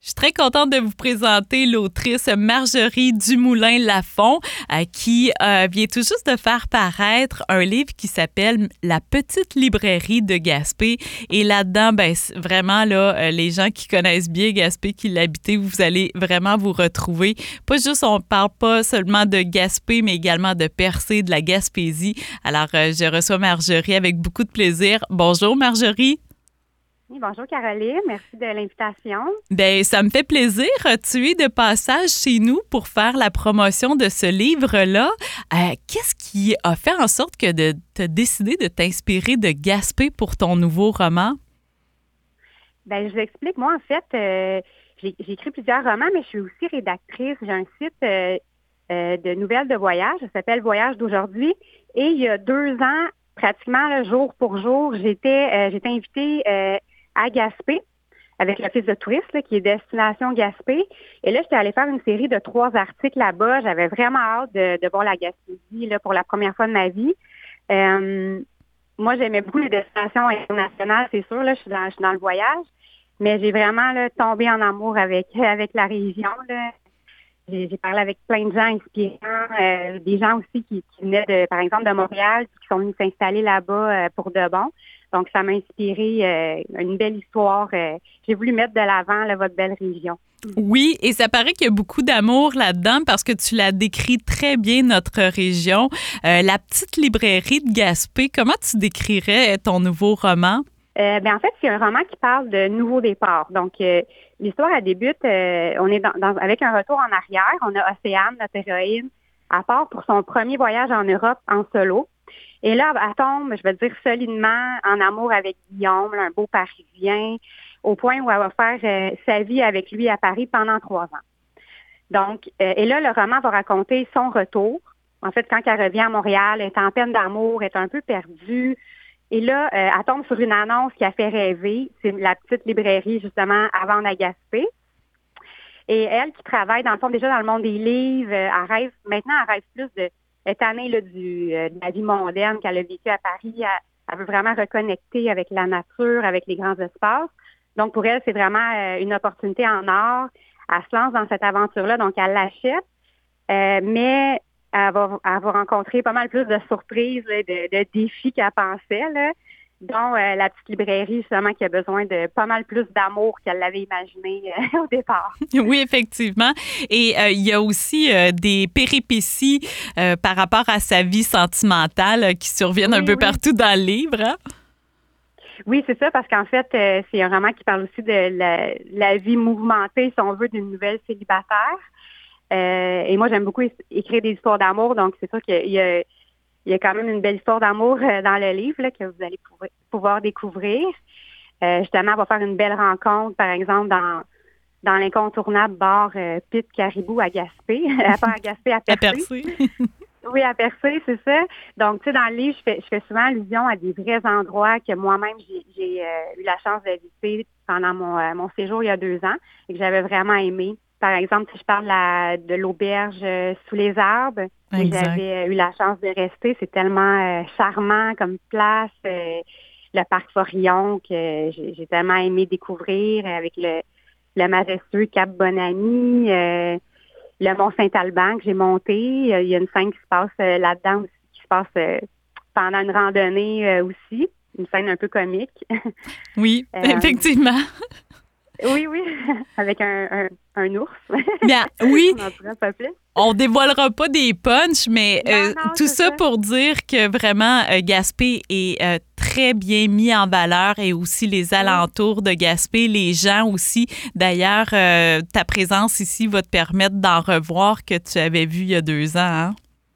suis très contente de vous présenter l'autrice Marjorie Dumoulin-Lafont qui vient tout juste de faire paraître un livre qui s'appelle La petite librairie de Gaspé. Et là-dedans, vraiment, là, les gens qui connaissent bien Gaspé, qui l'habitent, vous allez vraiment vous retrouver. Pas juste, on parle pas seulement de Gaspé, mais également de Percé, de la Gaspésie. Alors, je reçois Marjorie avec beaucoup de plaisir. Bonjour, Marjorie. Oui, bonjour Caroline, merci de l'invitation. Bien, ça me fait plaisir. Tu es de passage chez nous pour faire la promotion de ce livre-là. Qu'est-ce qui a fait en sorte que de te décider de t'inspirer de Gaspé pour ton nouveau roman? Bien, je vous explique. Moi, en fait, j'ai écrit plusieurs romans, mais je suis aussi rédactrice. J'ai un site de nouvelles de voyage. Ça s'appelle Voyage d'aujourd'hui. Et il y a 2 ans, pratiquement là, jour pour jour, j'étais invitée à Gaspé avec l'Office de tourisme qui est Destination Gaspé. Et là, j'étais allée faire une série de 3 articles là-bas. J'avais vraiment hâte de voir la Gaspésie là, pour la première fois de ma vie. Moi, j'aimais beaucoup les destinations internationales, c'est sûr. Là, je suis dans le voyage. Mais j'ai vraiment là, tombé en amour avec la région. Là. J'ai parlé avec plein de gens inspirants, des gens aussi qui venaient, par exemple, de Montréal, qui sont venus s'installer là-bas pour de bon. Donc, ça m'a inspiré une belle histoire. J'ai voulu mettre de l'avant là, votre belle région. Oui, et ça paraît qu'il y a beaucoup d'amour là-dedans parce que tu l'as décrit très bien, notre région. La petite librairie de Gaspé, comment tu décrirais ton nouveau roman? En fait, c'est un roman qui parle de nouveau départ. Donc, l'histoire, elle débute, on est avec un retour en arrière. On a Océane, notre héroïne, à part pour son premier voyage en Europe en solo. Et là, elle tombe, je vais dire, solidement en amour avec Guillaume, un beau Parisien, au point où elle va faire sa vie avec lui à Paris pendant 3 ans. Donc, et là, le roman va raconter son retour. En fait, quand elle revient à Montréal, elle est en peine d'amour, elle est un peu perdue. Et là, elle tombe sur une annonce qui a fait rêver. C'est la petite librairie, justement, à vendre à Gaspé. Et elle, qui travaille, dans le fond, déjà dans le monde des livres, elle rêve plus cette année là, de la vie mondaine qu'elle a vécue à Paris. Elle veut vraiment reconnecter avec la nature, avec les grands espaces. Donc, pour elle, c'est vraiment une opportunité en or. Elle se lance dans cette aventure-là, donc elle l'achète. Mais elle va rencontrer pas mal plus de surprises, là, de défis qu'elle pensait, là, dont la petite librairie, justement, qui a besoin de pas mal plus d'amour qu'elle l'avait imaginé au départ. Oui, effectivement. Et il y a aussi des péripéties par rapport à sa vie sentimentale qui surviennent un peu partout dans le livre. Hein? Oui, c'est ça, parce qu'en fait, c'est un roman qui parle aussi de la vie mouvementée, si on veut, d'une nouvelle célibataire. Et moi, j'aime beaucoup écrire des histoires d'amour, donc c'est sûr qu'il y a quand même une belle histoire d'amour dans le livre là, que vous allez pouvoir découvrir. Justement, on va faire une belle rencontre, par exemple, dans l'incontournable bar Pit Caribou à Gaspé. Pas à Gaspé, à Percé. À Percé. Oui, à Percé, c'est ça. Donc, tu sais, dans le livre, je fais souvent allusion à des vrais endroits que moi-même, j'ai eu la chance de visiter pendant mon séjour il y a 2 ans et que j'avais vraiment aimé. Par exemple, si je parle de l'auberge Sous les arbres, où j'avais eu la chance de rester, c'est tellement charmant comme place. Le parc Forillon que j'ai tellement aimé découvrir avec le majestueux Cap Bonami, le Mont Saint-Alban que j'ai monté. Il y a une scène qui se passe là-dedans aussi, qui se passe pendant une randonnée aussi. Une scène un peu comique. Oui, effectivement. Oui, avec un ours. Bien, oui. On dévoilera pas des punchs, mais non, tout ça pour dire que vraiment Gaspé est très bien mis en valeur et aussi les alentours de Gaspé, les gens aussi. D'ailleurs, ta présence ici va te permettre d'en revoir que tu avais vu il y a 2 ans. Hein?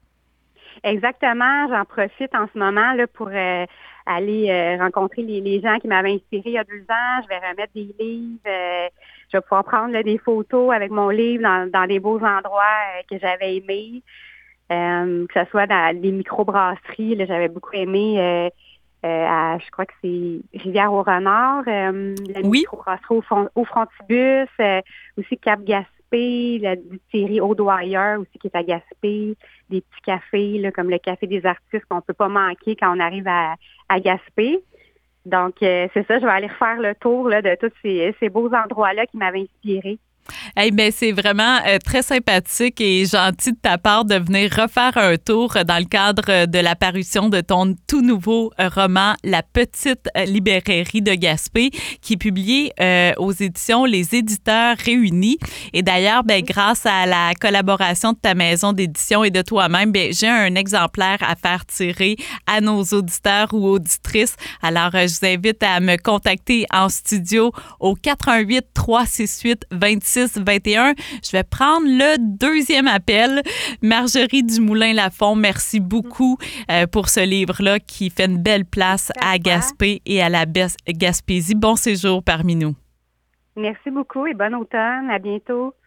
Exactement. J'en profite en ce moment là, pour aller rencontrer les gens qui m'avaient inspiré il y a 2 ans. Je vais remettre des livres. Je vais pouvoir prendre là, des photos avec mon livre dans des beaux endroits que j'avais aimés. Que ce soit dans les microbrasseries. Là, j'avais beaucoup aimé, je crois que c'est Rivière-au-Renard, la microbrasserie au Frontibus, aussi Cap-Gaspé, la distillerie Audoyer aussi qui est à Gaspé, des petits cafés là, comme le Café des artistes qu'on peut pas manquer quand on arrive à Gaspé. Donc, c'est ça, je vais aller refaire le tour là, de tous ces beaux endroits-là qui m'avaient inspirée. Hey, ben c'est vraiment très sympathique et gentil de ta part de venir refaire un tour dans le cadre de la parution de ton tout nouveau roman La Petite Librairie de Gaspé, qui est publié aux éditions Les Éditeurs Réunis. Et d'ailleurs, ben grâce à la collaboration de ta maison d'édition et de toi-même, ben j'ai un exemplaire à faire tirer à nos auditeurs ou auditrices. Alors, je vous invite à me contacter en studio au 88 368 26 21. Je vais prendre le deuxième appel. Marjorie Dumoulin-Lafont, merci beaucoup pour ce livre-là qui fait une belle place à Gaspé et à la Gaspésie. Bon séjour parmi nous. Merci beaucoup et bon automne. À bientôt.